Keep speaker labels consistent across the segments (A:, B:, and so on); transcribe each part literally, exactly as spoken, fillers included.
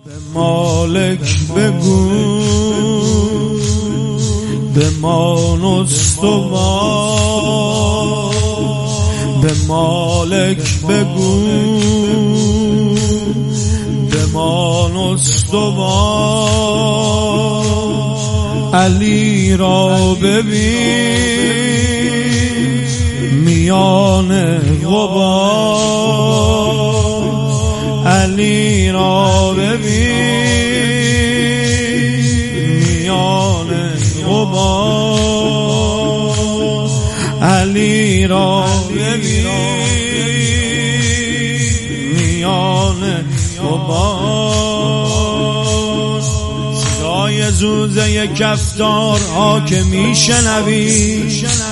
A: به مالک بگو بمان استوار، به مالک بگو بمان استوار. علی را ببین میان غبار، علی را ببین میان غبار، علی را ببین میان غبار. صدای زوزه کفتارها که میشنوی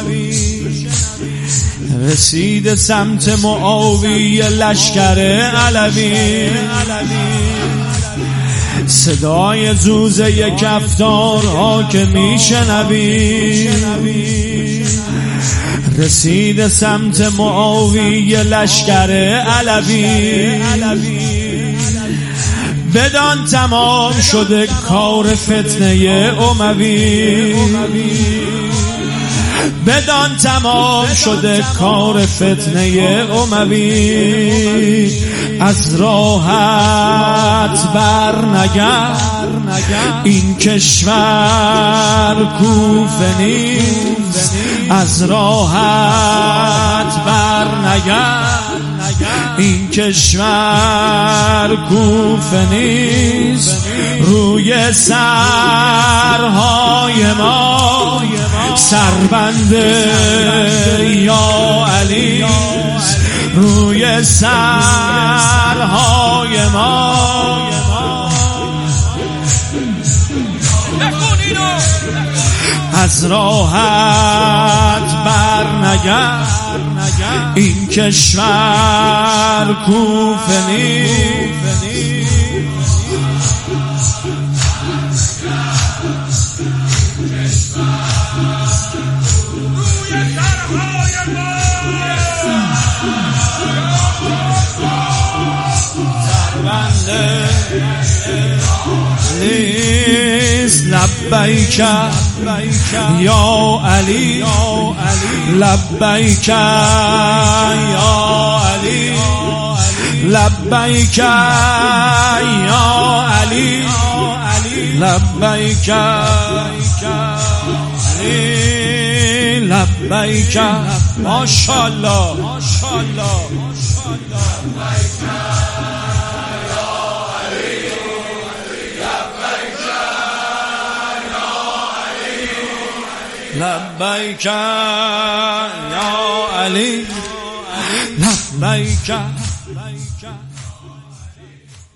A: رسید سمت معاویه لشکر علوی. صدای زوزه کفتارها که میشنوی رسید سمت معاویه لشکر علوی. بدان تمام شده کار فتنه اموی، بدان تمام شده کار فتنه اموی. از راحت بر نگرد این کشور کوفه نیست، از راحت بر نگرد این کشور کوفه نیست. روی سرهای ما سربند یا علی، روی سرهای ما از راحت بر نگرد این کشور کوفه نیست. نیست لبیک یا علی، لبیک یا علی، لبیک یا علی، لبیک علی، لبیک. ماشاءالله ماشاءالله لبیک یا علی، لبیک.